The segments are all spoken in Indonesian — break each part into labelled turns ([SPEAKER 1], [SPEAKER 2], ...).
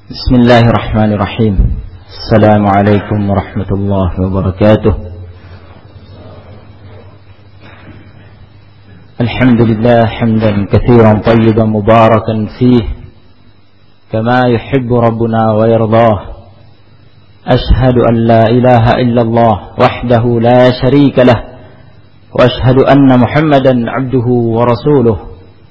[SPEAKER 1] Bismillahirrahmanirrahim. Assalamualaikum warahmatullahi wabarakatuh. Alhamdulillah hamdan katsiran tayyiban mubarakan fihi kama yuhibbu rabbuna wa yardah. Ashhadu an la ilaha illallah wahdahu la sharika lah wa ashhadu anna Muhammadan abduhu wa rasuluh.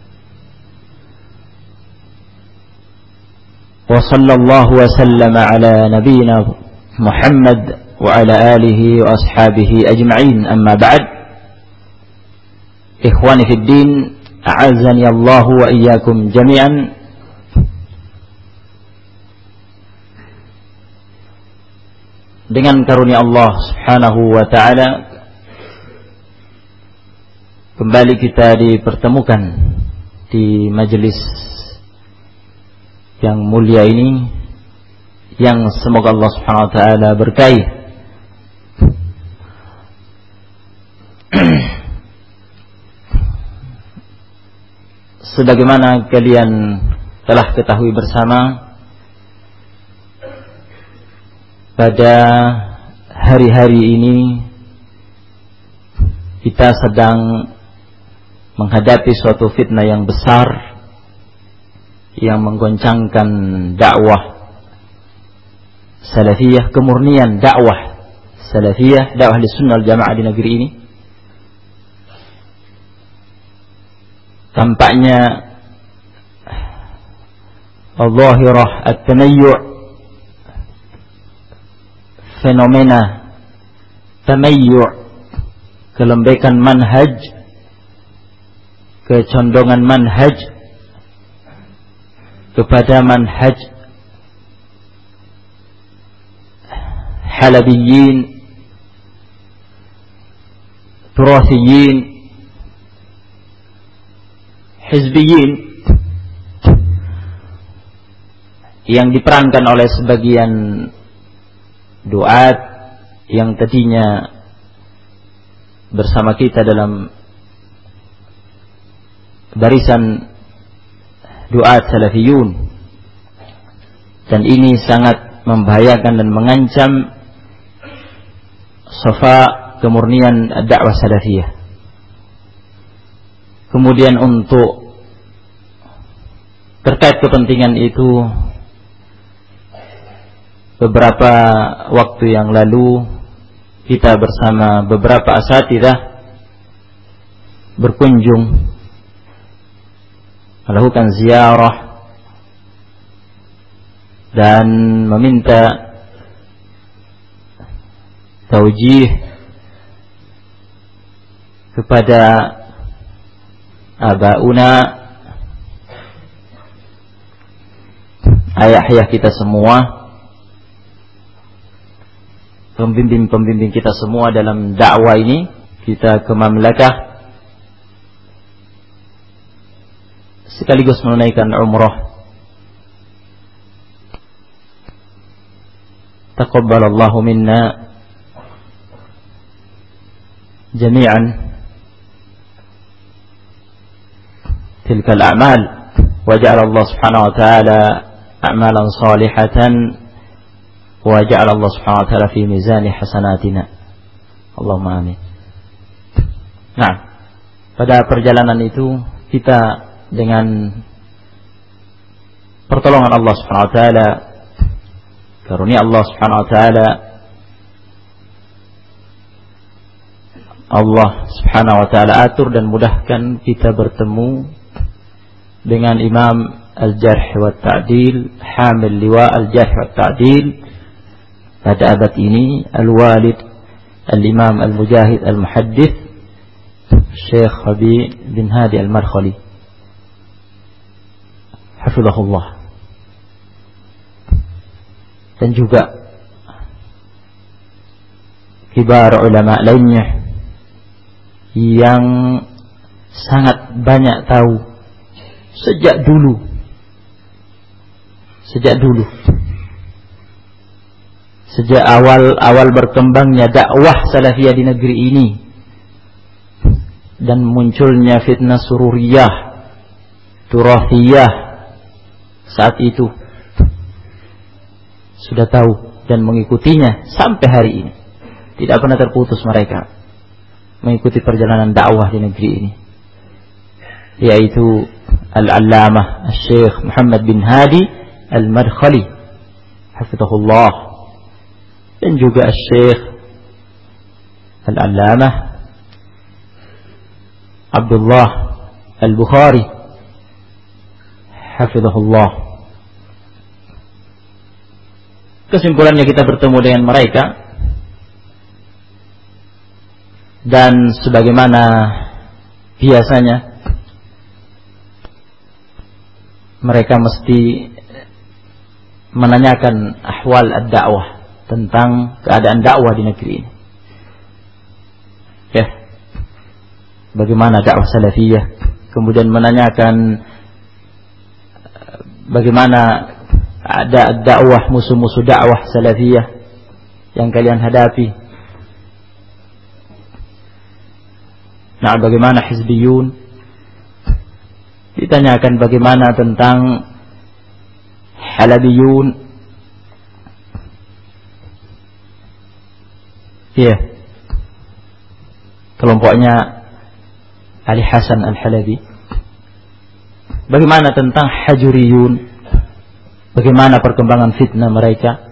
[SPEAKER 1] وصلى الله وسلم على نبينا محمد وعلى آله وأصحابه أجمعين أما بعد إخواني في الدين أعزني الله وإياكم جميعا. Dengan karunia Allah subhanahu wa ta'ala kembali kita dipertemukan di majelis yang mulia ini, yang semoga Allah subhanahu wa ta'ala berkahi. Sebagaimana kalian telah ketahui bersama, pada hari-hari ini kita sedang menghadapi suatu fitnah yang besar yang menggoncangkan dakwah salafiyah, kemurnian dakwah salafiyah, dakwah Ahlussunnah wal Jamaah di negeri ini. Tampaknya al-zahirah at-tanayyu', fenomena tamayyu', kelembekan manhaj, kecondongan manhaj kepada manhaj halabiyyin, turasiyin, hizbiyyin, yang diperankan oleh sebagian duat yang tadinya bersama kita dalam barisan duat salafiyun, dan ini sangat membahayakan dan mengancam safa kemurnian dakwah salafiyah. Kemudian untuk terkait kepentingan itu, beberapa waktu yang lalu kita bersama beberapa asatidzah berkunjung melakukan ziarah dan meminta taujih kepada abauna, ayah-ayah kita semua, pembimbing-pembimbing kita semua dalam dakwah ini. Kita ke Mamlakah sekaligus menunaikan umrah. Taqabbalallahu minna jami'an tilka al-a'mal wa ja'ala Allah subhanahu wa ta'ala a'malan salihatan wa ja'ala Allah subhanahu wa ta'ala fi mizani hasanatina. Allahumma amin. Nah, pada perjalanan itu kita dengan pertolongan Allah subhanahu wa ta'ala, karunia Allah subhanahu wa ta'ala, Allah subhanahu wa ta'ala atur dan mudahkan kita bertemu dengan Imam Al-Jarh wa Ta'dil, Hamil Liwa Al-Jarh wa Ta'dil pada abad ini, Al-Walid Al-Imam Al-Mujahid Al-Muhaddith Syekh Rabi bin Hadi Al-Markhali hafizahullah, dan juga kibar ulama lainnya yang sangat banyak tahu sejak dulu sejak awal berkembangnya dakwah salafiyah di negeri ini dan munculnya fitnah sururiyah, turafiyah saat itu, sudah tahu dan mengikutinya sampai hari ini. Tidak pernah terputus mereka mengikuti perjalanan dakwah di negeri ini, yaitu Al-Allamah Syekh Muhammad bin Hadi Al-Madkhali hafizahullah, dan juga Syekh Al-Allamah Abdullah Al-Bukhari hafizahullah. Kesimpulannya, kita bertemu dengan mereka, dan sebagaimana biasanya mereka mesti menanyakan ahwal ad-da'wah, tentang keadaan dakwah di negeri ini. Ya, bagaimana dakwah salafiyah, kemudian menanyakan bagaimana ada dakwah, musuh-musuh dakwah salafiyah yang kalian hadapi. Nah, bagaimana hizbiyun? Ditanyakan bagaimana tentang halabiyun. Ya, kelompoknya Ali Hasan Al-Halabi. Bagaimana tentang hajuriyun? Bagaimana perkembangan fitnah mereka?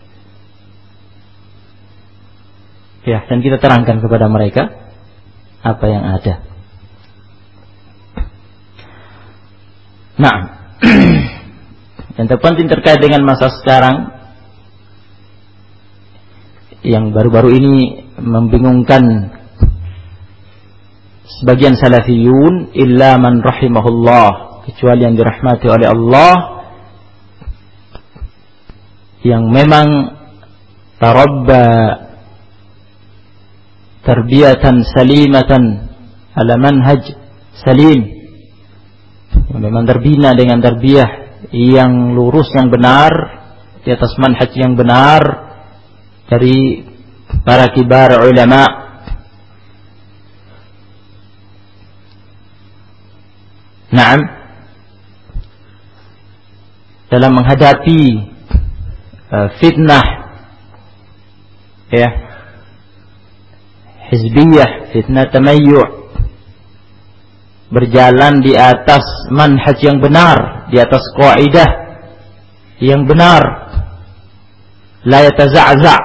[SPEAKER 1] Ya, dan kita terangkan kepada mereka apa yang ada. Nah, yang terpenting terkait dengan masa sekarang yang baru-baru ini membingungkan sebagian salafiyun, illa man rahimahullah, kecuali yang dirahmati oleh Allah, yang memang tarabba tarbiyatan salimatan ala manhaj salim, yang memang terbina dengan tarbiyah yang lurus, yang benar, di atas manhaj yang benar dari para kibar ulama. Naam, dalam menghadapi fitnah, ya, hizbiyah, fitnah tamayyu', berjalan di atas manhaj yang benar, di atas kaidah yang benar, la yataza'za',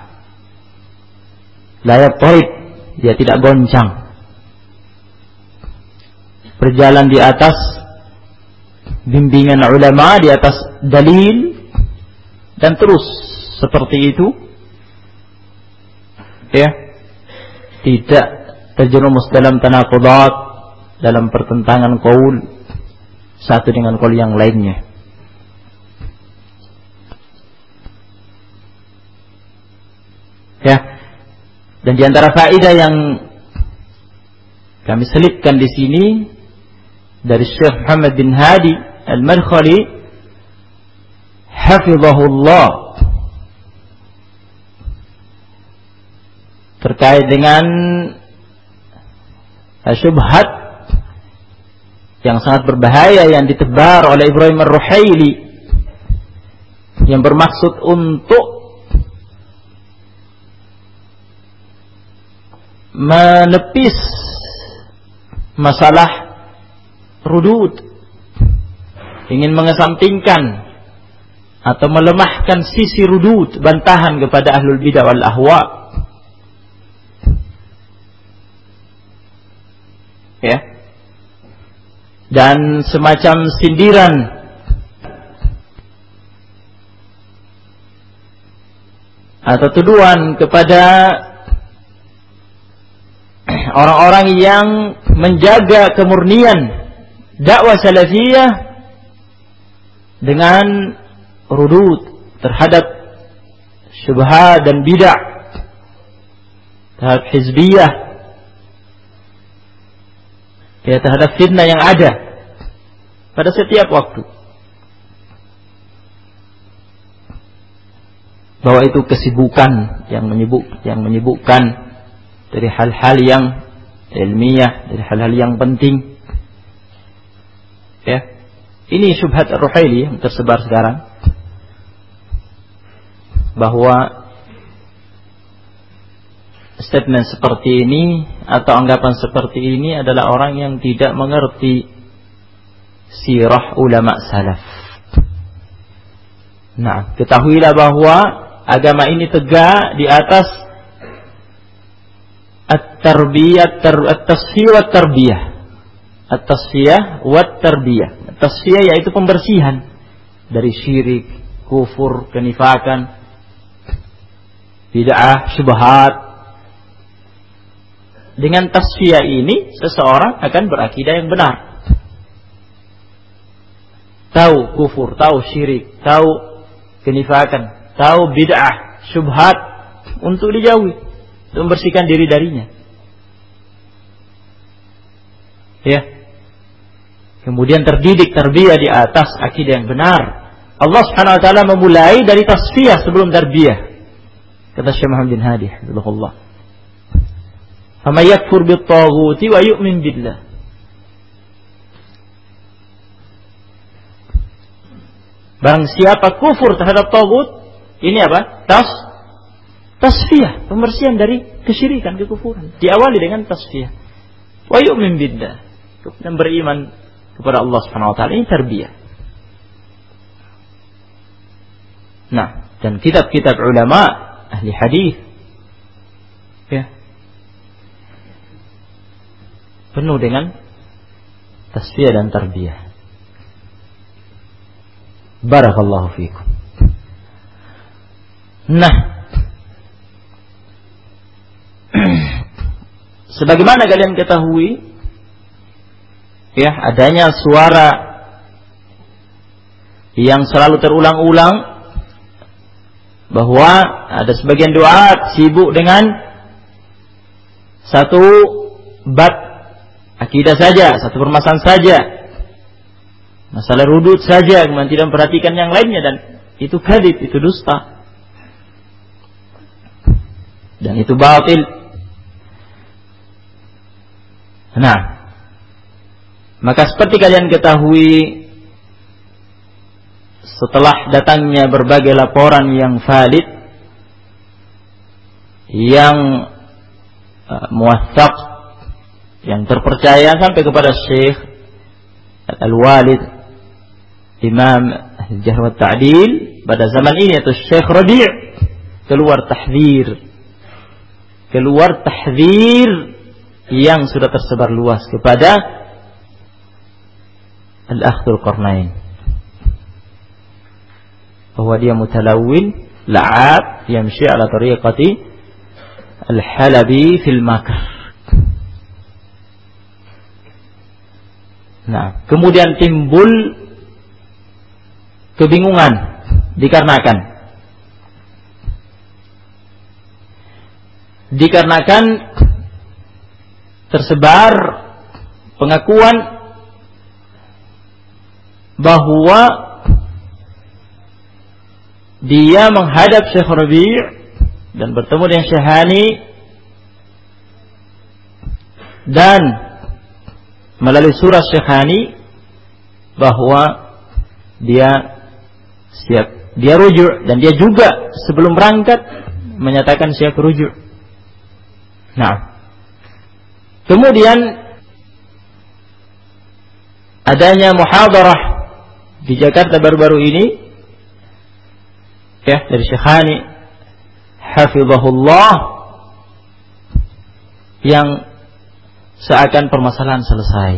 [SPEAKER 1] la yattarib, dia tidak goncang, berjalan di atas bimbingan ulama, di atas dalil, dan terus seperti itu, ya, tidak terjerumus dalam tanaqudat, dalam pertentangan qaul satu dengan qaul yang lainnya. Ya, dan di antara faedah yang kami selipkan di sini dari Syekh Muhammad bin Hadi Al-Madkhali hafizahullah, terkait dengan syubhat yang sangat berbahaya yang ditebar oleh Ibrahim Ar-Ruhaili, yang bermaksud untuk menepis masalah rudud, ingin mengesampingkan atau melemahkan sisi rudud, bantahan kepada ahlul bidah wal ahwa. Ya, dan semacam sindiran atau tuduhan kepada orang-orang yang menjaga kemurnian dakwah salafiyah dengan rudud terhadap syubhat dan bid'ah, terhadap hizbiyah, ya, terhadap fitnah yang ada pada setiap waktu, bahwa itu kesibukan yang menyibukkan dari hal-hal yang ilmiah, dari hal-hal yang penting. Ya, ini syubhat Ar-Ruhaili yang tersebar sekarang. bahwa statement seperti ini atau anggapan seperti ini adalah orang yang tidak mengerti sirah ulama salaf. Nah, ketahuilah bahwa agama ini tegak di atas at-tarbiyah, at-tasfiyah wa tarbiyah. At-tasfiyah wa tarbiyah. Tasfiyah yaitu pembersihan dari syirik, kufur, kenifakan, bid'ah, syubhat. Dengan tasfiyah ini seseorang akan berakidah yang benar. Tahu kufur, tahu syirik, tahu kenifakan, tahu bid'ah, syubhat untuk dijauhi, untuk membersihkan diri darinya. Ya. Kemudian terdidik tarbiyah di atas akidah yang benar. Allah Subhanahu wa taala memulai dari tasfiyah sebelum tarbiyah. Kata Syekh Muhammad bin Hadi rahimahullah. Faman yakfur bit-taghuti wa yu'min billah. Barang siapa kufur terhadap taghut, ini apa? Tasfiyah, pembersihan dari kesyirikan, kekufuran. Diawali dengan tasfiyah. Wa yu'min billah. Dan beriman kepada Allah Subhanahu wa taala, ini tarbiyah. Nah, dan kitab-kitab ulama ahli hadis ya penuh dengan tasfiyah dan tarbiyah. Barakallahu fikum. Nah, sebagaimana kalian ketahui ya, adanya suara yang selalu terulang-ulang bahwa ada sebagian duat sibuk dengan satu bab akidah saja, satu permasalahan saja, masalah rudud saja, kemudian tidak memperhatikan yang lainnya, dan itu kadzib, itu dusta, dan itu batil. Nah, maka seperti kalian ketahui, setelah datangnya berbagai laporan yang valid, yang muwaththaq, yang terpercaya sampai kepada Syekh Al-Walid Imam Al-Jarh wa Ta'dil pada zaman ini, yaitu Syekh Rabi', keluar tahdzir yang sudah tersebar luas kepada Al-Akh Dzulqarnain, bahwa dia mutalawwin la'ab yamshi ala tariqati Al-Halabi fil makr. Nah, kemudian timbul kebingungan dikarenakan tersebar pengakuan bahwa dia menghadap Syekh Rabi' dan bertemu dengan Syekh Hani, dan melalui surah Syekh Hani bahwa dia siap, dia rujuk, dan dia juga sebelum berangkat menyatakan siap rujuk. Nah, kemudian adanya muhadarah di Jakarta baru-baru ini ya, dari Syekh Hani hafizahullah, yang seakan permasalahan selesai.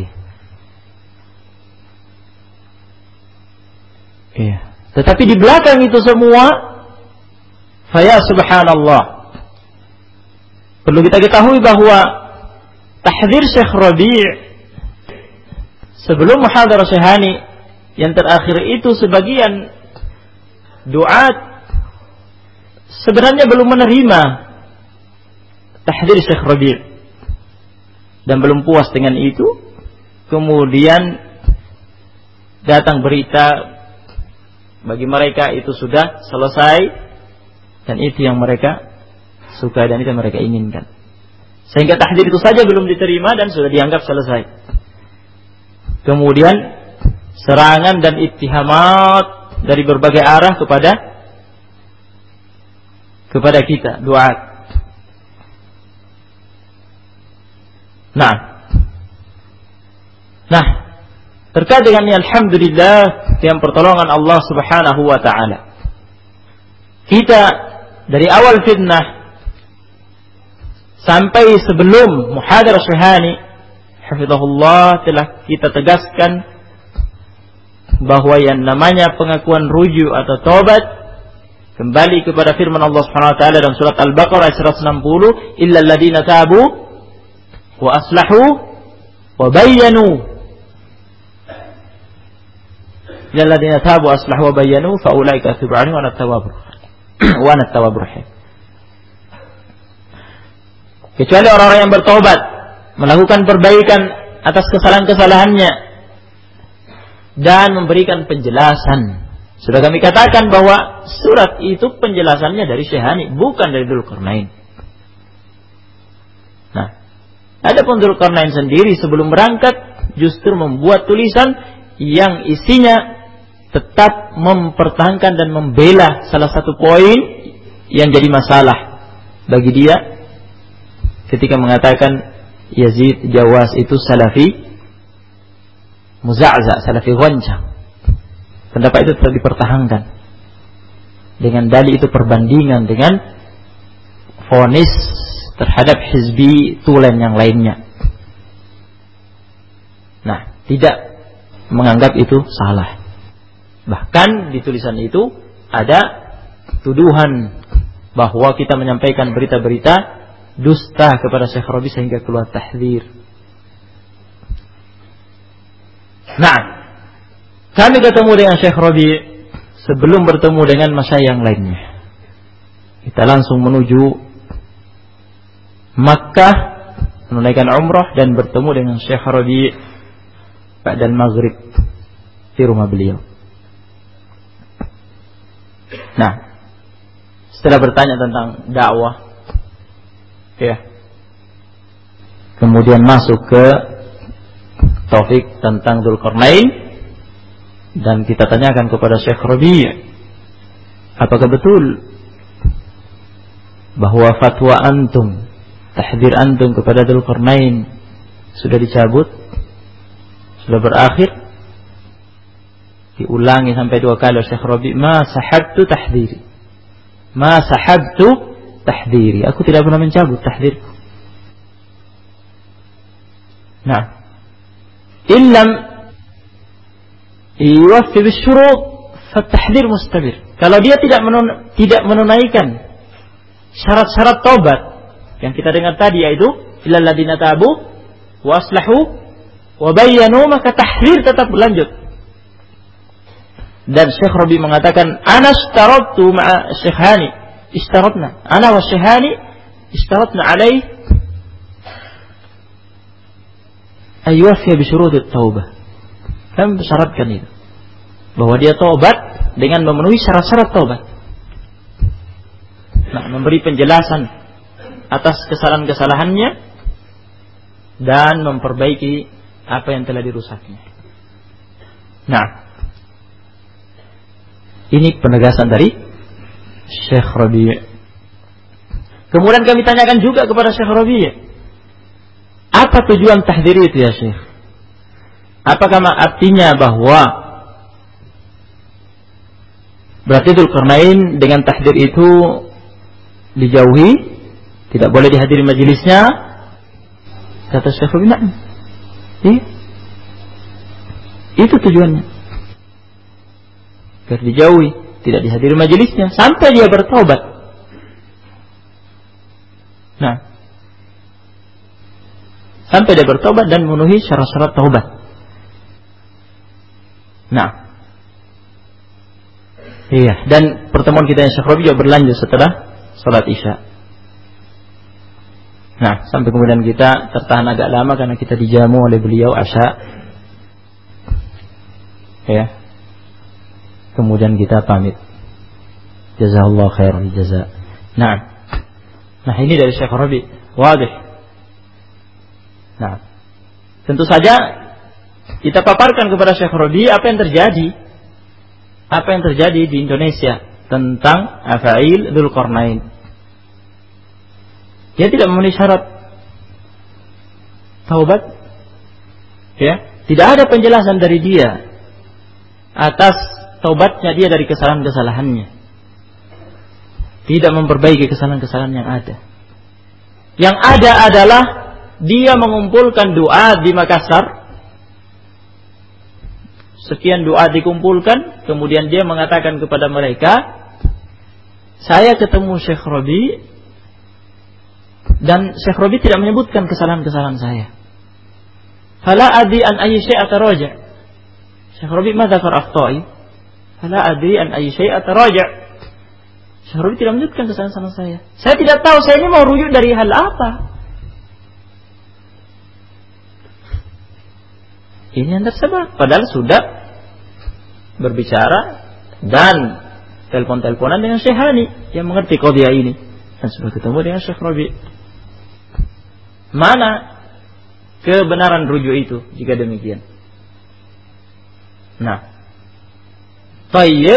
[SPEAKER 1] Iya. Tetapi di belakang itu semua, faya subhanallah, perlu kita ketahui bahwa tahdzir Syekh Rabi' sebelum muhadarah Syekh Hani yang terakhir itu, sebagian duat sebenarnya belum menerima tahdzir Syekh Rabi' dan belum puas dengan itu. Kemudian datang berita bagi mereka itu sudah selesai, dan itu yang mereka suka dan itu yang mereka inginkan, sehingga tahdzir itu saja belum diterima dan sudah dianggap selesai. Kemudian serangan dan ittihamat dari berbagai arah kepada kepada kita, duat. Nah, terkait dengan ini, alhamdulillah, dengan pertolongan Allah Subhanahu wa taala, kita dari awal fitnah sampai sebelum muhadarah Syahani hafizahullah telah kita tegaskan bahwa yang namanya pengakuan rujuk atau taubat kembali kepada firman Allah Subhanahu wa taala dalam surat Al-Baqarah ayat 160, illal ladzina tabu wa aslahu wa bayyanu, illal ladzina tabu wa aslahu wa bayyanu fa ulaika atubu 'alaihim wa ana at-tawwabur rahim. Kecuali orang-orang yang bertobat, melakukan perbaikan atas kesalahan-kesalahannya dan memberikan penjelasan. Sudah kami katakan bahwa surat itu penjelasannya dari Syahani, bukan dari Dzulqarnain. Nah, adapun Dzulqarnain sendiri sebelum berangkat justru membuat tulisan yang isinya tetap mempertahankan dan membela salah satu poin yang jadi masalah bagi dia ketika mengatakan Yazid Jawas itu salafi muza'za, salafi goncang. Pendapat itu tetap dipertahankan dengan dalil itu perbandingan dengan vonis terhadap hizbi tulen yang lainnya. Nah, tidak menganggap itu salah. Bahkan di tulisan itu ada tuduhan bahwa kita menyampaikan berita-berita dusta kepada Syekh Rabi sehingga keluar tahdzir. Nah, kami ketemu dengan Syekh Rabi sebelum bertemu dengan masyayikh yang lainnya. Kita langsung menuju Makkah menunaikan umrah dan bertemu dengan Syekh Rabi pada maghrib di rumah beliau. Nah, setelah bertanya tentang dakwah, ya, kemudian masuk ke topik tentang Dzulqarnain dan kita tanyakan kepada Syekh Rabi', apakah betul bahwa fatwa antum, tahdzir antum kepada Dzulqarnain sudah dicabut, sudah berakhir? Diulangi sampai 2 kali oleh Syekh Rabi', ma sahabtu tahdhiri, ma sahabtu tahdhiri, aku tidak pernah mencabut tahdzirku. Nah, illam yuwaffi bisyurut fattahdhir mustabir. Kalau dia tidak menunaikan syarat-syarat taubat yang kita dengar tadi, yaitu illal ladzina tabu wa aslahu wa bayyanu, maka tahdzir tetap berlanjut. Dan Syekh Rabi mengatakan, ana ishtarattu ma'a Syekhani, ishtaratna ana wa Syekhani ishtaratna alaih ayyuwaffiya bi syurutut taubah. Kami mensyaratkan itu, bahwa dia taubat dengan memenuhi syarat-syarat taubat. Nah, memberi penjelasan atas kesalahan-kesalahannya dan memperbaiki apa yang telah dirusaknya. Nah, ini penegasan dari Syekh Rabi'. Kemudian kami tanyakan juga kepada Syekh Rabi', apa tujuan tahdzir itu ya Syekh? Apakah artinya bahwa berarti Dzulqarnain dengan tahdzir itu dijauhi, tidak boleh dihadiri majelisnya? Kata Syekh Rabi', nah, itu tujuannya, agar dijauhi, tidak dihadiri majelisnya sampai dia bertobat. Nah, sampai dia bertobat dan memenuhi syarat-syarat taubat. Nah, iya, dan pertemuan kita yang Syekh Rabi' juga berlanjut setelah salat Isya. Nah, sampai kemudian kita tertahan agak lama karena kita dijamu oleh beliau Asya. Ya. Kemudian kita pamit. Jazakallahu khairan jaza. Nah, ini dari Syekh Rabi', wadih. Nah, tentu saja kita paparkan kepada Syekh Rabi' apa yang terjadi di Indonesia tentang afail Dzulqarnain. Dia tidak memenuhi syarat taubat. Ya, tidak ada penjelasan dari dia atas taubatnya dia dari kesalahan-kesalahannya. Tidak memperbaiki kesalahan-kesalahan yang ada. Yang ada adalah dia mengumpulkan doa di Makassar. Sekian doa dikumpulkan, kemudian dia mengatakan kepada mereka, saya ketemu Syekh Rabi, dan Syekh Rabi tidak menyebutkan kesalahan-kesalahan saya. Fala adri an ayyi syai' ataraja'. Syekh Rabi ma dzakar akhta'i. Fala adri an ayyi syai' ataraja'. Syekh Rabi tidak menyebutkan kesalahan saya. Saya tidak tahu saya ini mau rujuk dari hal apa. Ini yang tersebut. Padahal sudah berbicara dan telepon-teleponan dengan Syekh Hani yang mengerti qadhiyah ini, dan sudah ketemu dengan Syekh Rabi. Mana kebenaran rujuk itu jika demikian? Nah, tayyib.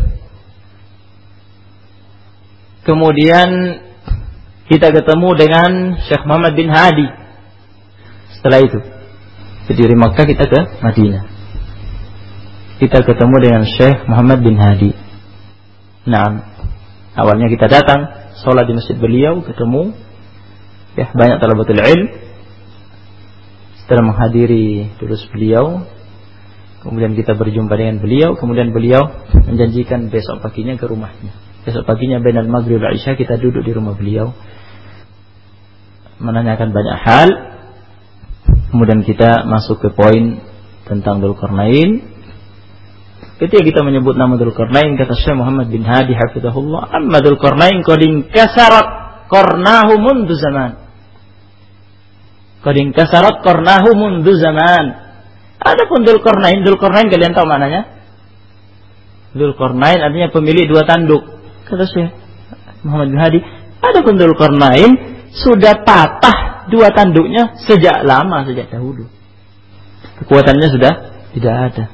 [SPEAKER 1] Kemudian kita ketemu dengan Syekh Muhammad bin Hadi. Setelah itu dari Makkah kita ke Madinah. Kita ketemu dengan Syekh Muhammad bin Hadi. Nah, awalnya kita datang, sholat di masjid beliau, ketemu, ya banyak talabatul ilm. Setelah menghadiri durus beliau, kemudian kita berjumpa dengan beliau, kemudian beliau menjanjikan besok paginya ke rumahnya. Besok paginya bainal maghrib wal isya kita duduk di rumah beliau, menanyakan banyak hal. Kemudian kita masuk ke poin tentang Dzulqarnain. Ketika kita menyebut nama Dzulqarnain, kata Syekh Muhammad bin Hadi hafizahullah, amma Dzulqarnain qad inkasarat qarnahu mundu zaman. Qad inkasarat qarnahu mundu zaman. Adapun Dzulqarnain kalian tahu maknanya? Dzulqarnain artinya pemilik dua tanduk. Kata Syekh Muhammad bin Hadi, adapun Dzulqarnain sudah patah dua tanduknya sejak lama, sejak dahulu. Kekuatannya sudah tidak ada.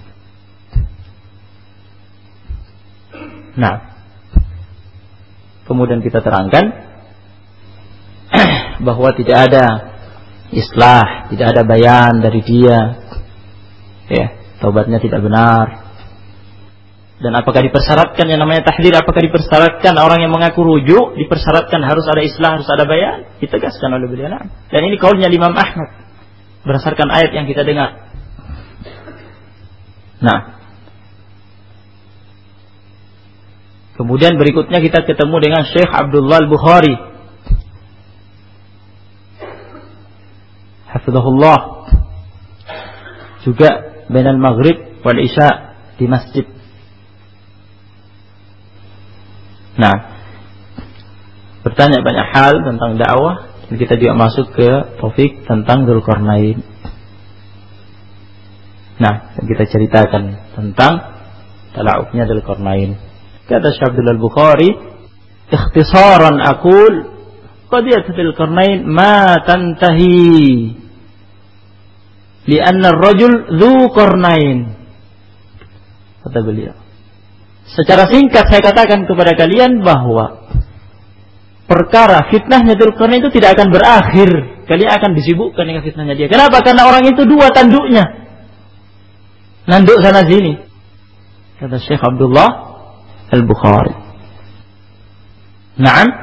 [SPEAKER 1] Nah, kemudian kita terangkan bahwa tidak ada islah, tidak ada bayan dari dia, ya, taubatnya tidak benar. Dan apakah dipersyaratkan yang namanya tahdir? Apakah dipersyaratkan orang yang mengaku rujuk dipersyaratkan harus ada islah, harus ada bayan? Ditegaskan oleh beliau. Dan ini kaulnya Imam Ahmad berdasarkan ayat yang kita dengar. Nah, kemudian berikutnya kita ketemu dengan Syekh Abdullah Al-Bukhari hafizahullah, juga bainal maghrib wal isya di masjid. Nah, bertanya banyak hal tentang dakwah, dan kita juga masuk ke topik tentang Dzulqarnain. Nah, kita ceritakan tentang tala'ubnya Dzulqarnain. Kata Syekh Abdullah Al-Bukhari, ikhtisaran aqul qadiyat Dzulqarnain ma tantahi li'anna ar-rajul dzu qarnain. Kata beliau, secara singkat saya katakan kepada kalian bahwa perkara fitnahnya Dzulqarnain itu tidak akan berakhir. Kalian akan disibukkan dengan fitnahnya dia. Kenapa? Karena orang itu dua tanduknya, nanduk sana sini. Kata Syekh Abdullah Al-Bukhari. Naam.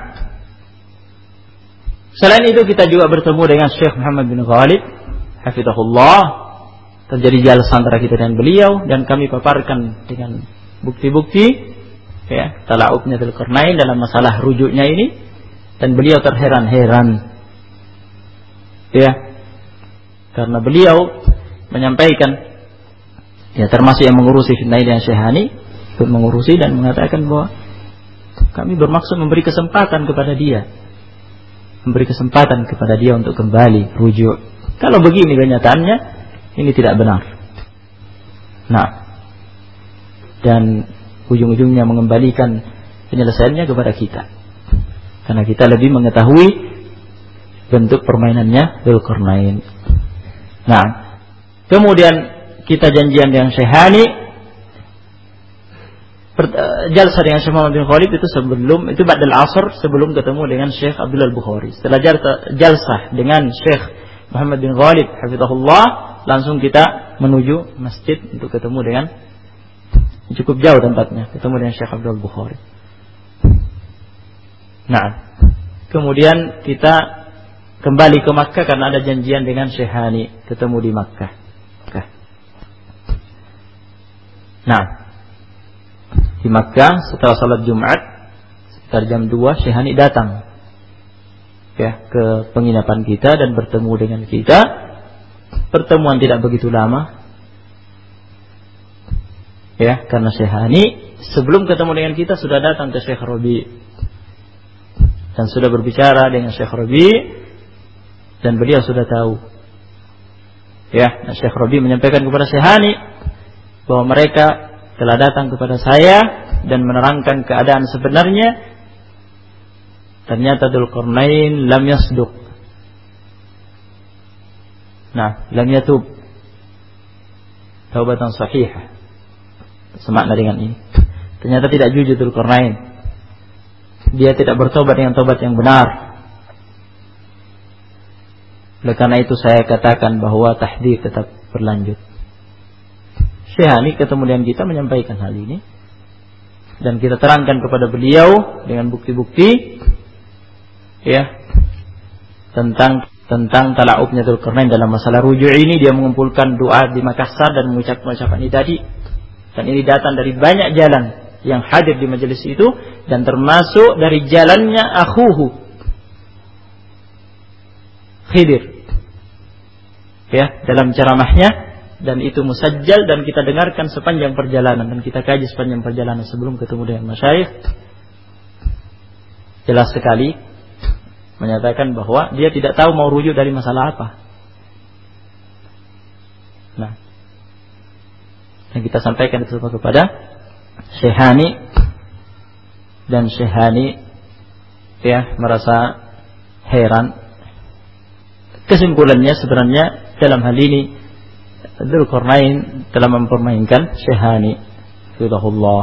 [SPEAKER 1] Selain itu kita juga bertemu dengan Syekh Muhammad bin Ghalib hafizahullah. Terjadi jalsa antara kita dan beliau, dan kami paparkan dengan bukti-bukti, ya, tala'ubnya Dzulqarnain dalam masalah rujuknya ini, dan beliau terheran-heran, ya, karena beliau menyampaikan, ya, termasuk yang mengurusi fitnah dengan Syekh Hani, ikut mengurusi dan mengatakan bahwa kami bermaksud memberi kesempatan kepada dia, untuk kembali rujuk. Kalau begini kenyataannya, ini tidak benar. Nah, dan ujung-ujungnya mengembalikan penyelesaiannya kepada kita, karena kita lebih mengetahui bentuk permainannya Dzulqarnain. Nah, kemudian kita janjian dengan Syekh Hani jalsah dengan Syekh Muhammad bin Khalid itu itu ba'dal asr, sebelum ketemu dengan Syekh Abdullah Al-Bukhari. Setelah jalsah dengan Syekh Muhammad bin Khalid hafizahullah, langsung kita menuju masjid untuk ketemu dengan, cukup jauh tempatnya, ketemu dengan Syekh Abdullah Al-Bukhari. Nah, kemudian kita kembali ke Makkah karena ada janjian dengan Syekh Hani, ketemu di Makkah. Nah, di Makkah setelah salat Jumat sekitar jam 2 Syekh Hani datang ya ke penginapan kita dan bertemu dengan kita. Pertemuan tidak begitu lama ya, karena Syekh Hani sebelum ketemu dengan kita sudah datang ke Syekh Rabi dan sudah berbicara dengan Syekh Rabi, dan beliau sudah tahu ya. Nah, Syekh Rabi menyampaikan kepada Syekh Hani bahwa mereka telah datang kepada saya dan menerangkan keadaan sebenarnya. Ternyata Dzulqarnain lam yasduq. Nah, lam yatub taubatan sahihah. Semakna dengan ini. Ternyata tidak jujur Dzulqarnain. Dia tidak bertobat dengan tobat yang benar. Oleh karena itu saya katakan bahwa tahdzir tetap berlanjut. Syekh Hani ketemu dengan kita menyampaikan hal ini, dan kita terangkan kepada beliau dengan bukti-bukti ya tentang tala'ubnya Dzulqarnain dalam masalah rujuk ini. Dia mengumpulkan doa di Makassar dan mengucapkan ucapan ini tadi, dan ini datang dari banyak jalan yang hadir di majelis itu, dan termasuk dari jalannya akhuhu Khidir ya dalam ceramahnya. Dan itu musajjal dan kita dengarkan sepanjang perjalanan, dan kita kaji sepanjang perjalanan sebelum ketemu dengan masyayikh. Jelas sekali menyatakan bahwa dia tidak tahu mau rujuk dari masalah apa. Nah, yang kita sampaikan itu kepada Syekh Hani, dan Syekh Hani ya merasa heran. Kesimpulannya sebenarnya dalam hal ini Dzulqarnain telah mempermainkan Syekh Hani hafizahullah.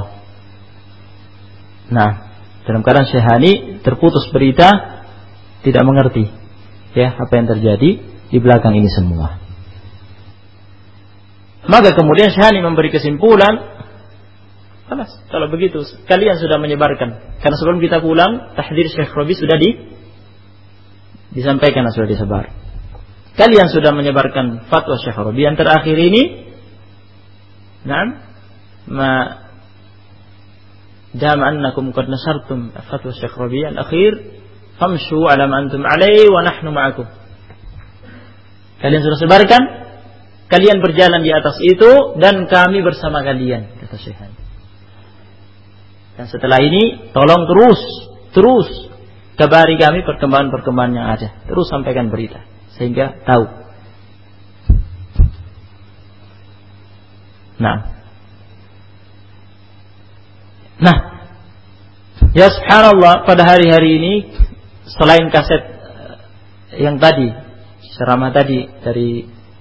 [SPEAKER 1] Nah, dalam keadaan Syekh Hani terputus berita, tidak mengerti ya apa yang terjadi di belakang ini semua. Maka kemudian Syekh Hani memberi kesimpulan, kalau begitu kalian sudah menyebarkan, karena sebelum kita pulang tahdzir Syekh Rabi sudah disampaikan dan sudah disebar. Kalian sudah menyebarkan fatwa Syekh Rabi yang terakhir ini. Naam, ma dama annakum qad nasartum fatwa Syekh Rabi al-akhir, famshu ala ma antum alaihi wa nahnu ma'akum. Kalian sudah sebarkan, kalian berjalan di atas itu dan kami bersama kalian, kata Syekh. Dan setelah ini tolong terus kabari kami perkembangan-perkembangan yang ada. Terus sampaikan berita sehingga tahu. Nah, ya subhanallah, pada hari-hari ini selain kaset yang tadi, ceramah tadi dari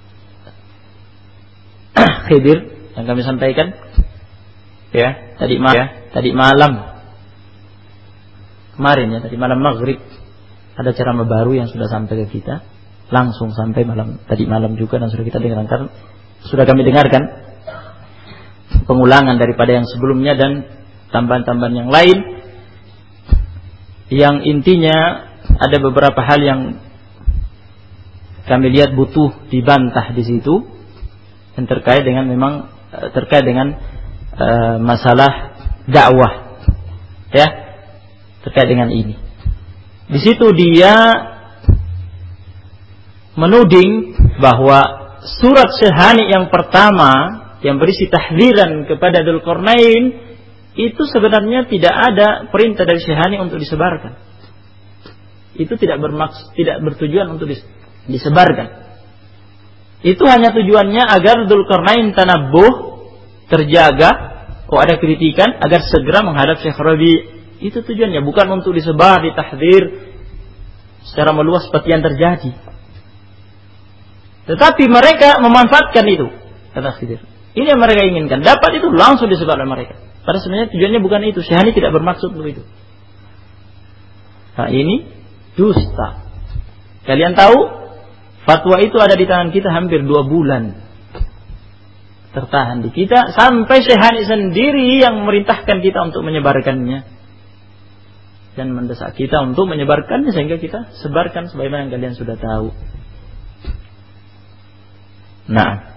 [SPEAKER 1] Khidir yang kami sampaikan ya tadi malam kemarin ya, tadi malam maghrib ada ceramah baru yang sudah sampai ke kita, langsung sampai tadi malam juga, dan sudah kita dengarkan, sudah kami dengarkan pengulangan daripada yang sebelumnya dan tambahan-tambahan yang lain, yang intinya ada beberapa hal yang kami lihat butuh dibantah di situ, yang terkait dengan masalah dakwah ya, terkait dengan ini. Di situ dia menuding bahwa surat Syekh Hani yang pertama yang berisi tahdziran kepada Dzulqarnain itu sebenarnya tidak ada perintah dari Syekh Hani untuk disebarkan. Itu tidak bertujuan untuk disebarkan. Itu hanya tujuannya agar Dzulqarnain tanabbuh, terjaga, ada kritikan, agar segera menghadap Syekh Rabi. Itu tujuannya, bukan untuk disebar, ditahdzir secara meluas seperti yang terjadi. Tetapi mereka memanfaatkan itu, kata Khidir. Ini yang mereka inginkan, dapat itu langsung disebar oleh mereka. Padahal sebenarnya tujuannya bukan itu. Syahani tidak bermaksud untuk itu. Nah, ini dusta. Kalian tahu, fatwa itu ada di tangan kita hampir 2 bulan. Tertahan di kita sampai Syahani sendiri yang memerintahkan kita untuk menyebarkannya dan mendesak kita untuk menyebarkannya, sehingga kita sebarkan sebagaimana yang kalian sudah tahu. Nah,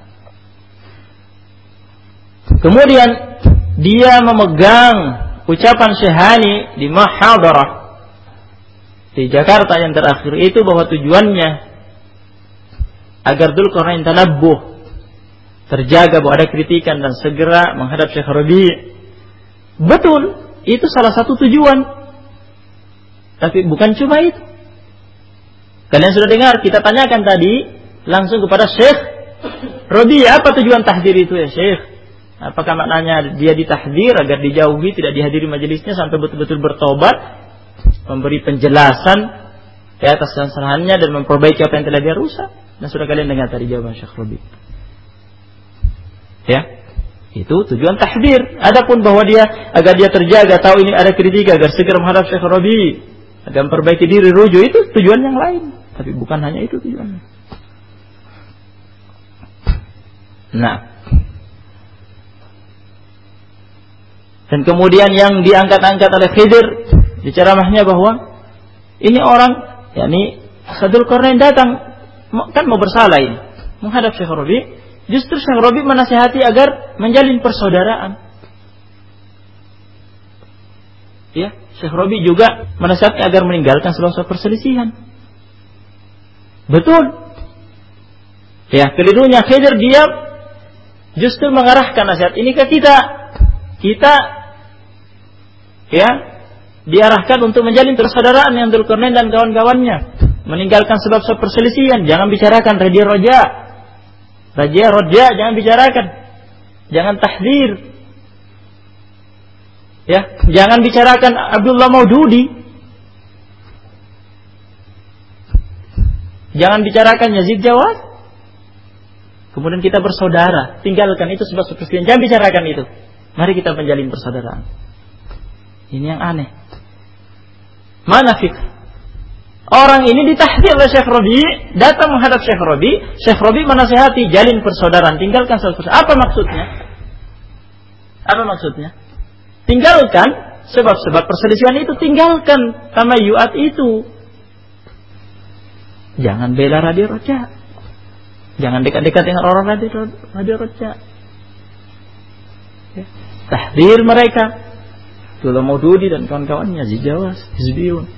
[SPEAKER 1] kemudian dia memegang ucapan Syahani di muhadarah di Jakarta yang terakhir itu, bahwa tujuannya agar Dzulqarnain tanabbuh, terjaga bahwa ada kritikan dan segera menghadap Syekh Rabi'. Betul, itu salah satu tujuan. Tapi bukan cuma itu. Kalian sudah dengar, kita tanyakan tadi langsung kepada Syekh Rabi', apa tujuan tahdir itu ya Syekh? Apakah maknanya dia ditahdir agar dijauhi, tidak dihadiri majelisnya sampai betul-betul bertobat, memberi penjelasan di atas kesalahannya dan memperbaiki apa yang telah dia rusak? Dan sudah kalian dengar tadi jawaban Syekh Rabi'. Ya, itu tujuan tahdir. Adapun bahwa dia agar dia terjaga, tahu ini ada kritik, agar segera menghadap Syekh Rabi', agar memperbaiki diri, rujuk, itu tujuan yang lain. Tapi bukan hanya itu tujuannya. Nah, dan kemudian yang diangkat-angkat oleh Khidir di ceramahnya bahwa ini orang, yakni Dzulqarnain datang kan mau bersalah ini, menghadap Syekh Rabi'. Justru Syekh Rabi' menasihati agar menjalin persaudaraan. Ya, Syekh Rabi' juga menasihati agar meninggalkan sebab-sebab perselisihan. Betul. Ya, kelirunya Khidir, dia justru mengarahkan nasihat ini ke kita. Kita ya diarahkan untuk menjalin persaudaraan dengan Dzulqarnain dan kawan-kawannya, meninggalkan sebab-sebab perselisihan. Jangan bicarakan Raja Roja, jangan bicarakan. Jangan tahdir. Ya, jangan bicarakan Abdullah Maududi. Jangan bicarakan Yazid Jawad. Kemudian kita bersaudara, tinggalkan itu sebab perselisihan. Jangan bicarakan itu. Mari kita menjalin persaudaraan. Ini yang aneh. Mana fikr? Orang ini ditahdir oleh Syekh Rabi', datang menghadap Syekh Rabi'. Syekh Rabi' menasihati, jalin persaudaraan, tinggalkan sebab-sebab. Apa maksudnya? Apa maksudnya? Tinggalkan sebab-sebab perselisihan itu, tinggalkan tamayu'at itu. Jangan bela Radio Roja. Jangan dekat-dekat dengan orang Radio Roja. Ya. Tahdir mereka. Abdullah Maududi dan kawan-kawannya, Zijawas, Hizbiyun.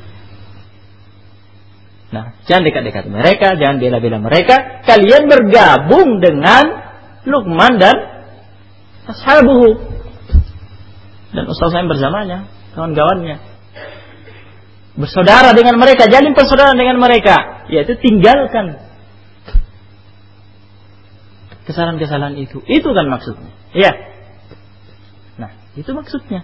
[SPEAKER 1] Nah, jangan dekat-dekat mereka, jangan bela-bela mereka. Kalian bergabung dengan Luqman dan ashabuhu dan ustaz yang bersamanya, kawan-kawannya. Bersaudara dengan mereka, jalin persaudaraan dengan mereka, yaitu tinggalkan kesalahan-kesalahan itu. Itu kan maksudnya. Ya. Nah, itu maksudnya.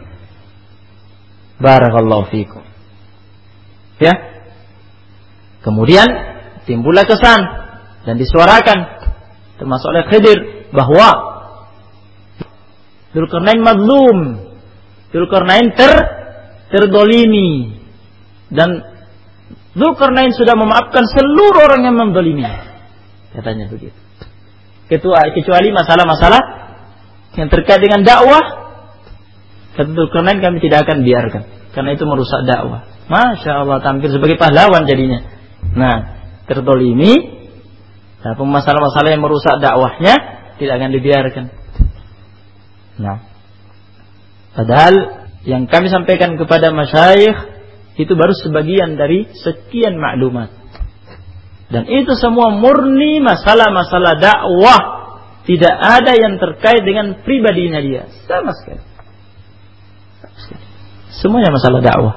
[SPEAKER 1] Barakallahu fikum. Ya. Kemudian timbullah kesan dan disuarakan termasuk oleh Khidir bahwa Dzulqarnain madlum, Dzulqarnain terdolimi, dan Dzulqarnain sudah memaafkan seluruh orang yang mendolimi, katanya begitu. Kecuali masalah-masalah yang terkait dengan dakwah, kata Dzulqarnain kami tidak akan biarkan, karena itu merusak dakwah. Masya Allah, tampil sebagai pahlawan jadinya. Nah, terdolimi, nah, masalah-masalah yang merusak dakwahnya tidak akan dibiarkan. Nah, padahal yang kami sampaikan kepada masyayikh itu baru sebagian dari sekian maklumat, dan itu semua murni masalah-masalah dakwah, tidak ada yang terkait dengan pribadinya dia sama sekali. Semuanya masalah dakwah.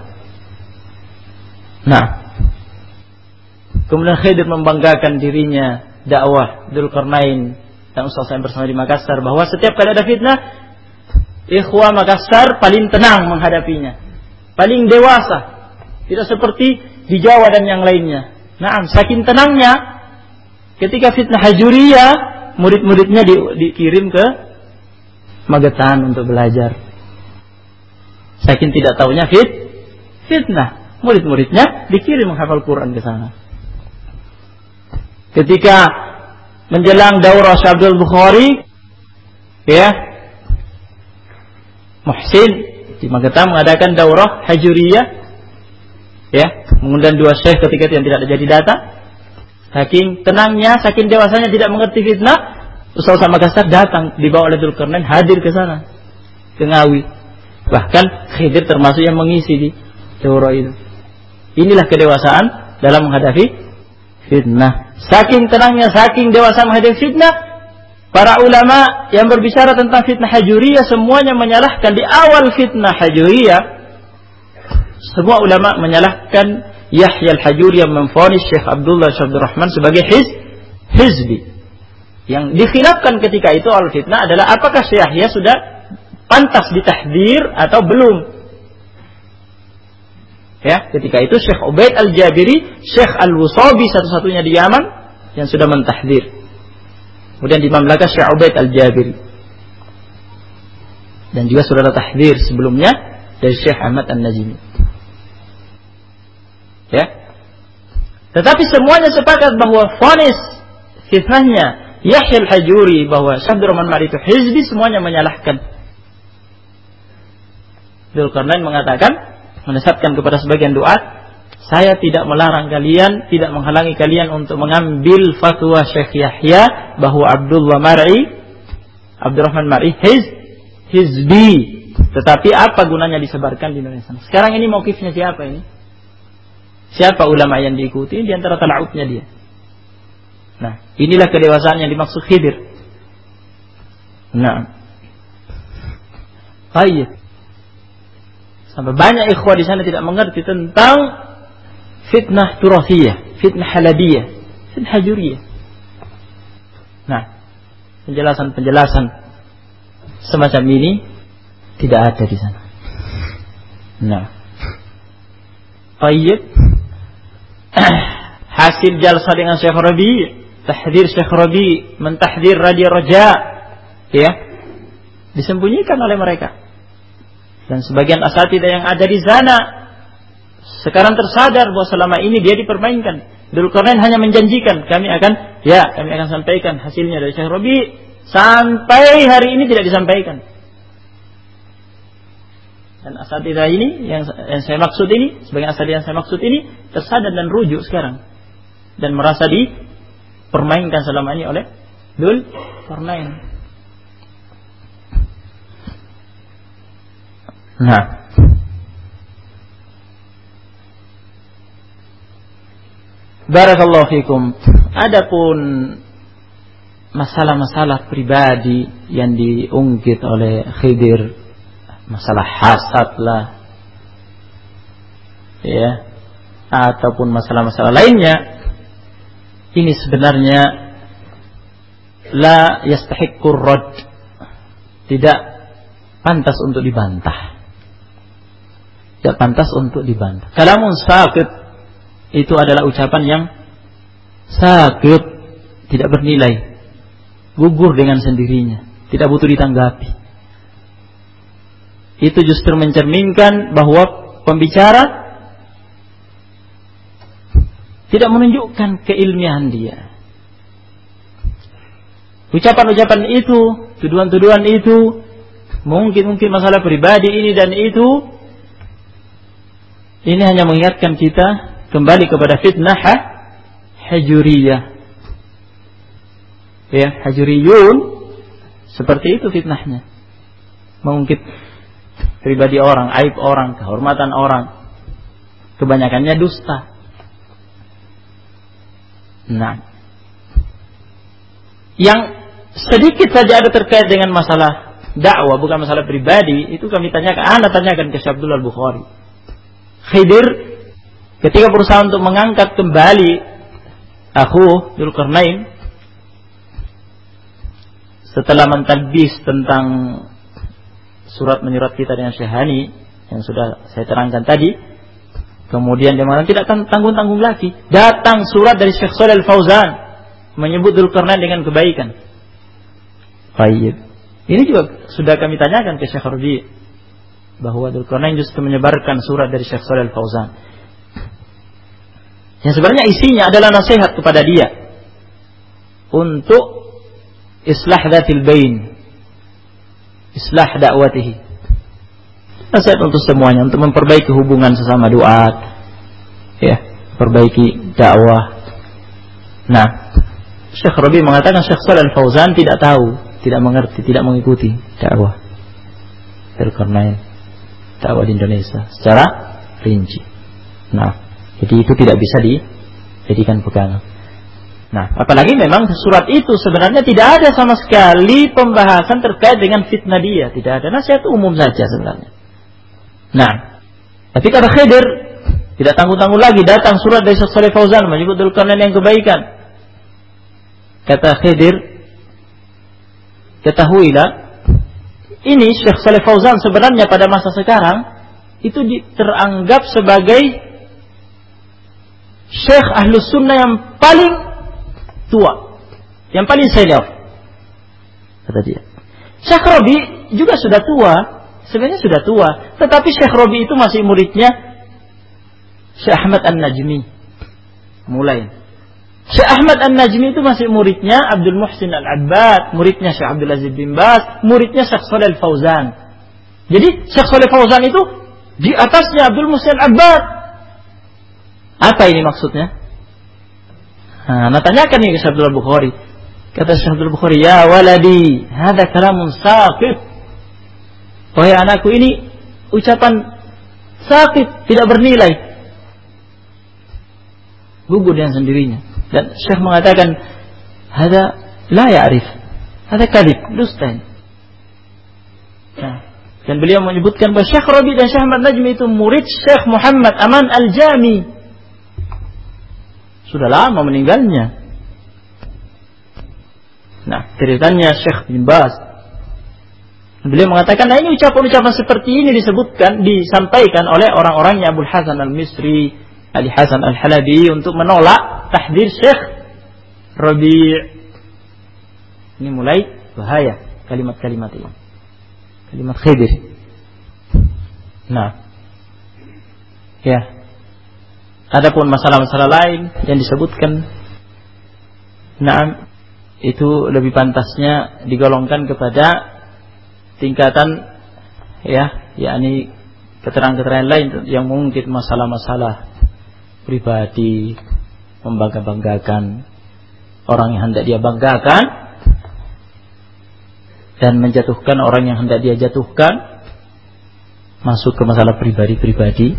[SPEAKER 1] Nah, kemudian Khidir membanggakan dirinya, dakwah Dzulqarnain dan ustaz yang bersama di Makassar, bahwa setiap kali ada fitnah, ikhwah Makassar paling tenang menghadapinya, paling dewasa, tidak seperti di Jawa dan yang lainnya. Nah, saking tenangnya, ketika fitnah Hajuriyah, murid-muridnya dikirim ke Magetan untuk belajar. Saking tidak tahunya fitnah. Murid-muridnya dikirim menghafal Quran ke sana. Ketika menjelang daurah Syekh Abdul Bukhari, ya, Muhsin di Magetan mengadakan daurah hajuriyah, ya, mengundang 2 syekh ketika itu yang tidak jadi datang. Saking tenangnya, saking dewasanya tidak mengerti fitnah, Ustaz Makassar datang dibawa oleh Dzulkarnain hadir ke sana, ke Ngawi. Bahkan Khidir termasuk yang mengisi di daurah itu. Inilah kedewasaan dalam menghadapi fitnah. Saking tenangnya, saking dewasa menghadapi fitnah, para ulama yang berbicara tentang fitnah hajuriyah semuanya menyalahkan di awal fitnah hajuriyah. Semua ulama menyalahkan Yahya al-Hajuri yang memvonis Syekh Abdullah Syekh Abdul Rahman sebagai hizbi. Yang dikhilafkan ketika itu awal fitnah adalah apakah Syekh Yahya sudah pantas ditahdir atau belum. Ya, ketika itu Syekh Ubaid al-Jabiri, Syekh al-Wusabi satu-satunya di Yaman yang sudah mentahdir. Kemudian di Mamlakah Syekh Ubaid al-Jabiri. Dan juga sudah ada tahdir sebelumnya dari Syekh Ahmad An-Najmi. Ya. Tetapi semuanya sepakat bahwa vonis fitnahnya Yahya al-Hajuri bahwa Syekh Abdul Rahman Ma'ri itu hizbi, semuanya menyalahkan. Dzulkarnain mengatakan, menasabkan kepada sebagian doa, saya tidak melarang kalian, tidak menghalangi kalian untuk mengambil fatwa Syekh Yahya bahwa Abdurrahman Mar'i hizbi. Tetapi apa gunanya disebarkan di Indonesia? Sekarang ini mauqifnya siapa ini? Siapa ulama yang diikuti? Di antara tala'ubnya dia. Nah, inilah kedewasaan yang dimaksud Khidir. Nah, baik. Sampai banyak ikhwah di sana tidak mengerti tentang fitnah turathiyah, fitnah halabiyah, fitnah hajuriyah. Nah, penjelasan-penjelasan semacam ini tidak ada di sana. Nah, baik. Hasil jalsah dengan Syekh Rabi, tahdir Syekh Rabi, mentahdir Raja Raja, ya, disembunyikan oleh mereka. Dan sebagian asatidzah yang ada di sana sekarang tersadar bahwa selama ini dia dipermainkan. Dzulkarnain hanya menjanjikan kami akan sampaikan hasilnya dari Syekh Rabi, sampai hari ini tidak disampaikan. Dan asatidzah ini yang saya maksud ini, sebagian asatidzah yang saya maksud ini tersadar dan rujuk sekarang dan merasa dipermainkan selama ini oleh Dzulkarnain. Nah, barakallahu fikum. Adapun masalah-masalah pribadi yang diungkit oleh Khidir, masalah hasad lah, ya, ataupun masalah-masalah lainnya, ini sebenarnya la yastahiqqur rad, tidak pantas untuk dibantah. Tidak pantas untuk dibantah. Kalamun sakit itu adalah ucapan yang sakit, tidak bernilai, gugur dengan sendirinya, tidak butuh ditanggapi. Itu justru mencerminkan bahwa pembicara tidak menunjukkan keilmiahan dia. Ucapan-ucapan itu, tuduhan-tuduhan itu, mungkin masalah pribadi ini dan itu, ini hanya mengingatkan kita kembali kepada fitnah hajuriyah. Ya, hajuriyun seperti itu fitnahnya. Mengungkit pribadi orang, aib orang, kehormatan orang. Kebanyakannya dusta. Nah, yang sedikit saja ada terkait dengan masalah dakwah, bukan masalah pribadi, itu kami tanyakan, tanyakan ke Syekh Abdullah Al-Bukhari. Khidir ketika berusaha untuk mengangkat kembali Dzulkarnain setelah mentalbis tentang surat menyurat kita dengan Syahani yang sudah saya terangkan tadi, kemudian dia mengatakan tidak akan tanggung-tanggung lagi, datang surat dari Syekh Shalih Al-Fauzan menyebut Dzulkarnain dengan kebaikan. Baik. Ini juga sudah kami tanyakan ke Syekh Rabi. bahwa Dzulqarnain justru menyebarkan surat dari Syekh Shalih Al-Fauzan. Yang sebenarnya isinya adalah nasihat kepada dia untuk islah dzatil bain, islah dakwatihi. Nasihat untuk semuanya, untuk memperbaiki hubungan sesama duat, ya, perbaiki dakwah. Nah, Syekh Rabi mengatakan Syekh Shalih Al-Fauzan tidak tahu, tidak mengerti, tidak mengikuti dakwah Dzulqarnain, dakwah di Indonesia secara rinci. Nah, jadi itu tidak bisa dijadikan pegangan. Nah, apalagi memang surat itu sebenarnya tidak ada sama sekali pembahasan terkait dengan fitnah dia, tidak ada, nasihat umum saja sebenarnya. Nah, tapi kata Khidir, tidak tanggung-tanggung lagi datang surat dari Syekh Shalih Fauzan menyebut Dzulqarnain yang kebaikan. Kata Khidir, ketahuilah, ini Syekh Shalih Fauzan sebenarnya pada masa sekarang itu teranggap sebagai Syekh Ahlus Sunnah yang paling tua, yang paling senior, kata dia. Syekh Rabi juga sudah tua, sebenarnya sudah tua, tetapi Syekh Rabi itu masih muridnya Syekh Ahmad An-Najmi. Mulai Syekh Ahmad An-Najmi itu masih muridnya Abdul Muhsin Al-Abbad, muridnya Syekh Abdul Aziz bin Baz, muridnya Syekh Shalih Al-Fauzan. Jadi Syekh Shalih Al-Fauzan itu di atasnya Abdul Muhsin Al-Abbad. Apa ini maksudnya? Nah, tanyakan nih ke Syekh Abdul Bukhari. Kata Syekh Abdul Bukhari, "Ya waladi, hadza kalamun saqit." Wahai anakku, ini ucapan saqit, tidak bernilai. Gugur dengan sendirinya. Dan Syekh mengatakan, "Hada la ya'rif, hada kadhib, dusta." Nah, dan beliau menyebutkan bahwa Syekh Rabi dan Syekh Ahmad Najmi itu murid Syekh Muhammad Aman Al-Jami. Sudah lama meninggalnya. Nah, ceritanya Syekh bin Baz. Beliau mengatakan, nah ini ucapan-ucapan seperti ini disampaikan oleh orang-orangnya Abul Hasan Al-Misri, Ali Hasan Al-Halabi untuk menolak tahdir Syekh Rabi'. Ini mulai bahaya kalimat-kalimat ini. Kalimat Khidir. Nah, ya. Adapun masalah-masalah lain yang disebutkan, nah, itu lebih pantasnya digolongkan kepada tingkatan, ya, yakni keterangan-keterangan lain yang mengungkit masalah-masalah pribadi, membangga-banggakan orang yang hendak dia banggakan dan menjatuhkan orang yang hendak dia jatuhkan, masuk ke masalah pribadi-pribadi.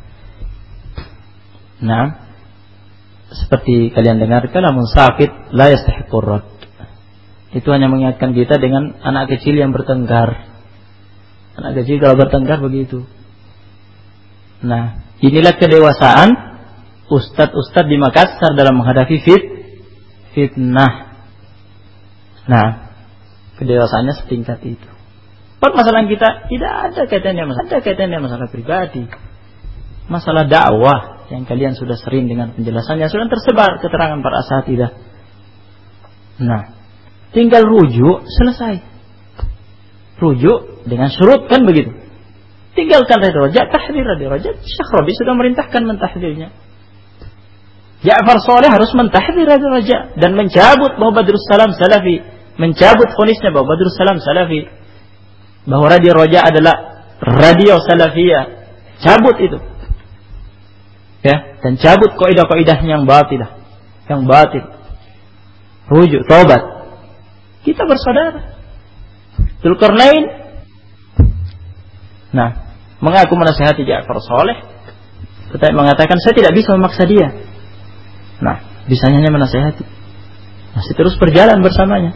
[SPEAKER 1] Nah, seperti kalian dengar, kalamun sakit la yastahiqur rad. Itu hanya mengingatkan kita dengan anak kecil yang bertengkar. Anak kecil kalau bertengkar begitu. Nah, inilah kedewasaan ustadz-ustadz di Makassar dalam menghadapi fitnah. Nah, kedewasaannya setingkat itu. Permasalahan kita tidak ada kaitannya masalah pribadi. Masalah dakwah yang kalian sudah sering dengan penjelasannya, sudah tersebar keterangan para asatidzah. Nah, tinggal rujuk, selesai. Rujuk dengan syurut, kan begitu. Tinggalkan rajak, tahdir rajak. Syekh Rabi sudah merintahkan mentahdirnya. Ja'far Saleh harus mentahdir rajak dan mencabut bahwa Badrus Salam Salafi, mencabut vonisnya bahwa Badrus Salam Salafi, bahwa radio Raja adalah radio Salafiyah. Cabut itu. Ya, dan cabut kaidah-kaidahnya yang batilah, yang batil. Rujuk, taubat. Kita bersaudara. Dzulqarnain, nah, mengaku menasihati Ja'far Saleh, tetapi mengatakan saya tidak bisa memaksa dia. Nah, bisanya hanya menasihati. Masih terus berjalan bersamanya.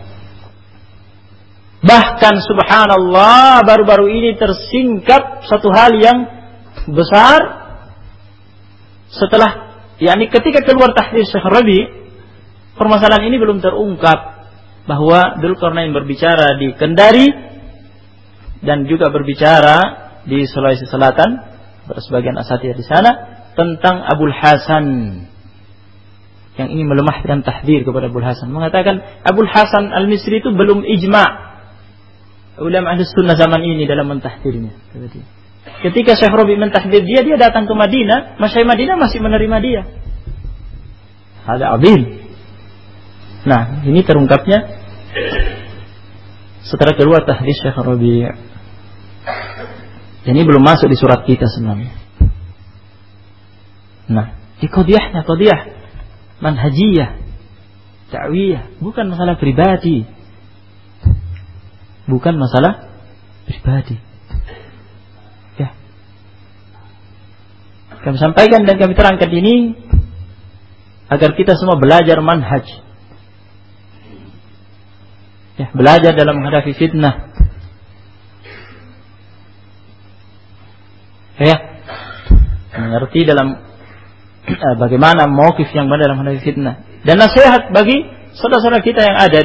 [SPEAKER 1] Bahkan subhanallah, baru-baru ini tersingkap satu hal yang besar setelah, yakni ketika keluar tahdir Syekh Rabi, permasalahan ini belum terungkap bahwa Dzulqarnain berbicara di Kendari dan juga berbicara di Sulawesi Selatan, pada sebagian asatidz di sana, tentang Abul Hasan yang ingin melemahkan tahdir kepada Abul Hasan, mengatakan Abul Hasan Al-Misri itu belum ijma' ulama Ahlus Sunnah zaman ini dalam mentahdirnya. Ketika Syekh Rabi mentahdir dia datang ke Madinah, masyayikh Madinah masih menerima dia. Ada azim. Nah, ini terungkapnya setelah keluar tahdir Syekh Rabi. Ini belum masuk di surat kita sebenarnya. Nah, di qadiyah manhajiyah, da'wiyah, bukan masalah pribadi. Bukan masalah pribadi. Ya. Kami sampaikan dan kami terangkan ini agar kita semua belajar manhaj. Ya, belajar dalam menghadapi fitnah. Ya. Mengerti dalam bagaimana mauqif yang benar dalam menghadapi fitnah. Dan nasihat bagi saudara-saudara kita yang ada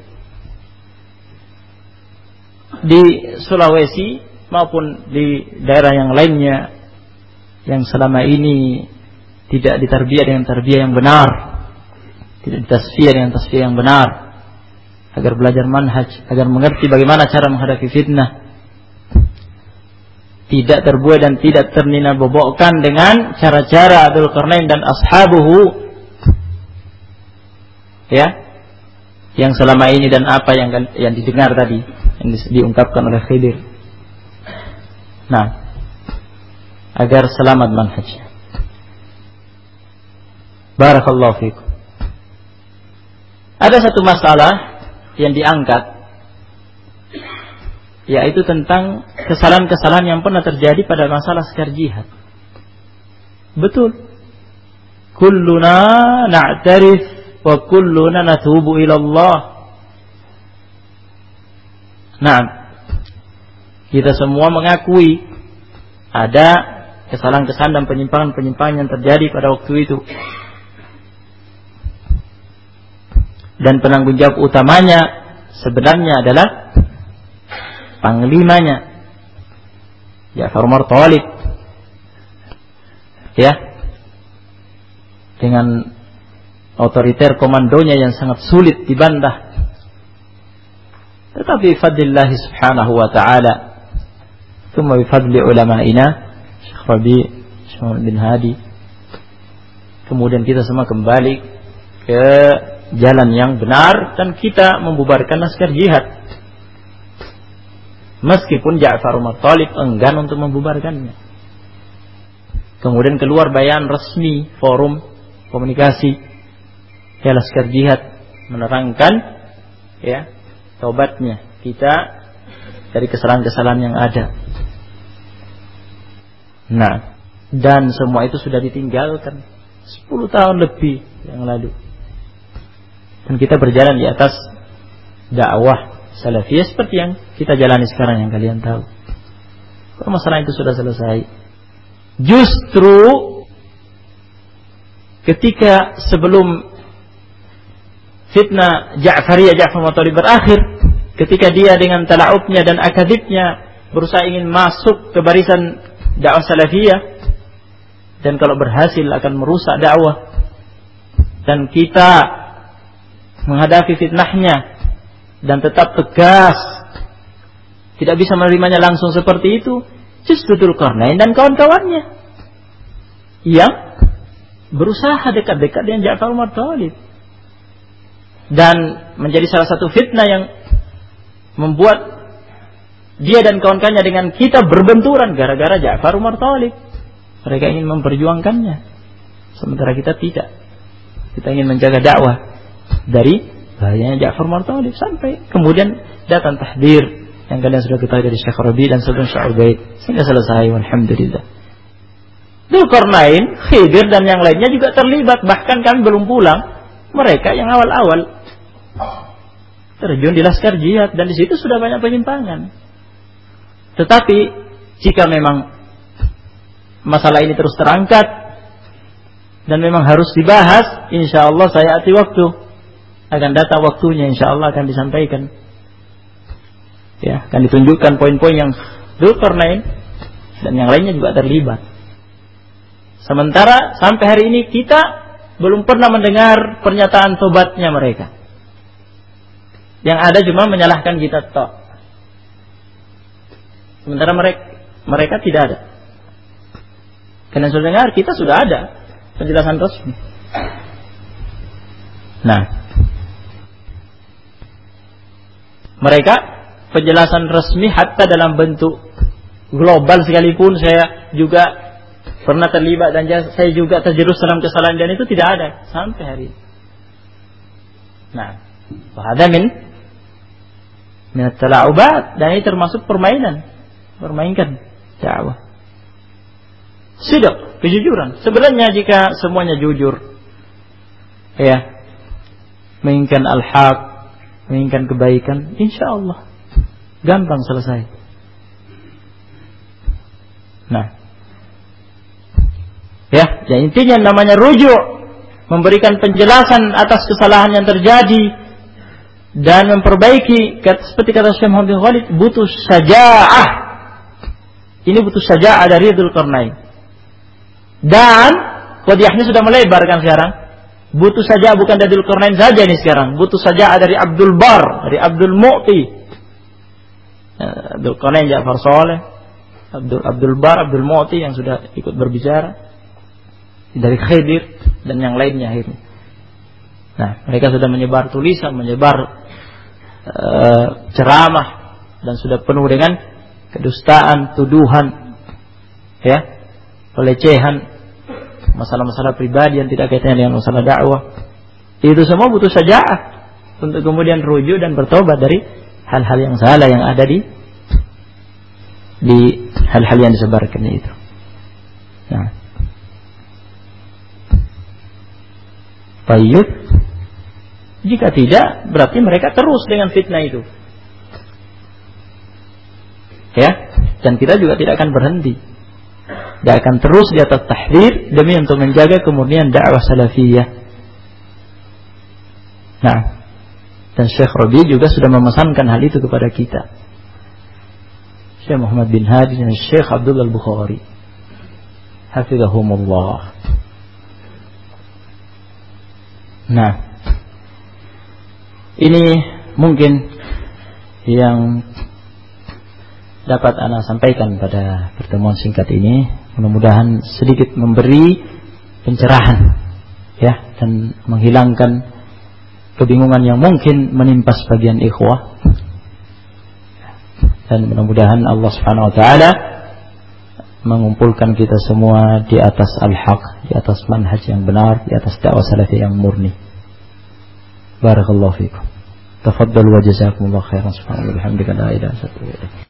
[SPEAKER 1] di Sulawesi maupun di daerah yang lainnya yang selama ini tidak ditarbiyah dengan tarbiyah yang benar, tidak ditasfiyah dengan tasfiyah yang benar, agar belajar manhaj, agar mengerti bagaimana cara menghadapi fitnah, tidak terbuai dan tidak ternina bobokkan dengan cara-cara Dzulqarnain dan ashabuhu, ya, yang selama ini dan apa yang didengar tadi, yang diungkapkan oleh Khidir. Nah, agar selamat manhajnya. Barakallahu fikum. Ada satu masalah yang diangkat, yaitu tentang kesalahan-kesalahan yang pernah terjadi pada masalah sekar jihad. Betul. Kulluna na'tarif wa kulluna natubu ila Allah. Nah, kita semua mengakui ada kesalahan-kesalahan dan penyimpangan-penyimpangan yang terjadi pada waktu itu. Dan penanggung jawab utamanya sebenarnya adalah panglimanya, Ja'far Umar Thalib, ya, dengan otoriter komandonya yang sangat sulit dibantah. Tetapi fadlillahi subhanahu wa ta'ala, thumma bifadli ulama'ina Syekh Rabi, Syekh Muhammad bin Hadi, kemudian kita semua kembali ke jalan yang benar dan kita membubarkan laskar jihad. Meskipun Ja'far Umar Thalib enggan untuk membubarkannya. Kemudian keluar bayan resmi forum komunikasi ya laskar jihad menerangkan ya taubatnya kita dari kesalahan-kesalahan yang ada. Nah, dan semua itu sudah ditinggalkan 10 tahun lebih yang lalu. Dan kita berjalan di atas dakwah salafiyah seperti yang kita jalani sekarang yang kalian tahu. Kalau masalah itu sudah selesai. Justru ketika sebelum fitnah Ja'fariyah Ja'far Umar Thalib berakhir, ketika dia dengan tala'ubnya dan akadibnya berusaha ingin masuk ke barisan dakwah salafiyah dan kalau berhasil akan merusak dakwah, dan kita menghadapi fitnahnya dan tetap tegas, tidak bisa menerimanya langsung seperti itu, justru Dzulqarnain dan kawan-kawannya yang berusaha dekat-dekat dengan Ja'far Umar Thalib dan menjadi salah satu fitnah yang membuat dia dan kawan-kawannya dengan kita berbenturan gara-gara Ja'far Umar Thalib. Mereka ingin memperjuangkannya, sementara kita tidak. Kita ingin menjaga dakwah dari bahayanya Ja'far Umar Thalib, sampai kemudian datang tahdir yang kalian sudah ketahui dari Syekh Rabi dan sebelum Syekh Ubaid sehingga selesai, alhamdulillah. Dzulqarnain, Khidir dan yang lainnya juga terlibat, bahkan kami belum pulang, mereka yang awal-awal terjun di laskar jihad dan di situ sudah banyak penyimpangan. Tetapi jika memang masalah ini terus terangkat dan memang harus dibahas, insyaallah saya ati waktu akan datang waktunya, insyaallah akan disampaikan. Ya, akan ditunjukkan poin-poin yang Dzulqarnain dan yang lainnya juga terlibat. Sementara sampai hari ini kita belum pernah mendengar pernyataan tobatnya mereka. Yang ada cuma menyalahkan kita tok. Sementara mereka tidak ada. Karena sudah dengar, kita sudah ada penjelasan resmi. Nah, mereka penjelasan resmi hatta dalam bentuk global sekalipun, saya juga pernah terlibat dan saya juga terjerumus dalam kesalahan, dan itu tidak ada sampai hari ini. Nah, wahada min at-tala'ubat, dan ini termasuk permainan, permainkan dakwah. Sidq, kejujuran. Sebenarnya jika semuanya jujur, ya, menginginkan al-haq, menginginkan kebaikan, insyaallah gampang selesai. Nah, ya, intinya namanya rujuk, memberikan penjelasan atas kesalahan yang terjadi dan memperbaiki, seperti kata Syekh Muhammad bin Khalid, butuh syaja'ah. Ini butuh syaja'ah dari Dzulqarnain. Dan wadiahnya sudah melebar kan sekarang. Butuh syaja'ah bukan dari Dzulqarnain saja ini sekarang, butuh syaja'ah dari Abdul Bar, dari Abdul Mu'ti, Dzulqarnain, Ja'far Saleh, Abdul Bar, Abdul Mu'ti yang sudah ikut berbicara, dari Khidir dan yang lainnya akhirnya. Nah, mereka sudah menyebar tulisan, menyebar ceramah, dan sudah penuh dengan kedustaan, tuduhan, ya, pelecehan, masalah-masalah pribadi yang tidak kaitannya dengan masalah dakwah. Itu semua butuh syaja'ah untuk kemudian rujuk dan bertobat dari hal-hal yang salah yang ada di hal-hal yang disebarkannya itu. Nah, baik. Jika tidak, berarti mereka terus dengan fitnah itu. Ya, dan kita juga tidak akan berhenti. Tidak akan terus di atas tahdzir demi untuk menjaga kemurnian dakwah salafiyah. Nah, dan Syekh Rabi juga sudah memesankan hal itu kepada kita. Syekh Muhammad bin Hadi dan Syekh Abdullah Al-Bukhari, hafizahumullah. Nah, ini mungkin yang dapat ana sampaikan pada pertemuan singkat ini. Mudah-mudahan sedikit memberi pencerahan, ya, dan menghilangkan kebingungan yang mungkin menimpa sebagian ikhwah. Dan mudah-mudahan Allah Subhanahu wa taala mengumpulkan kita semua di atas al-haq, di atas manhaj yang benar, di atas dakwah salafi yang murni. Barakallahu fikum. Tafaddalu wa jazakumullahu khairan. Subhanallah, bihamdika la ilaha illa anta.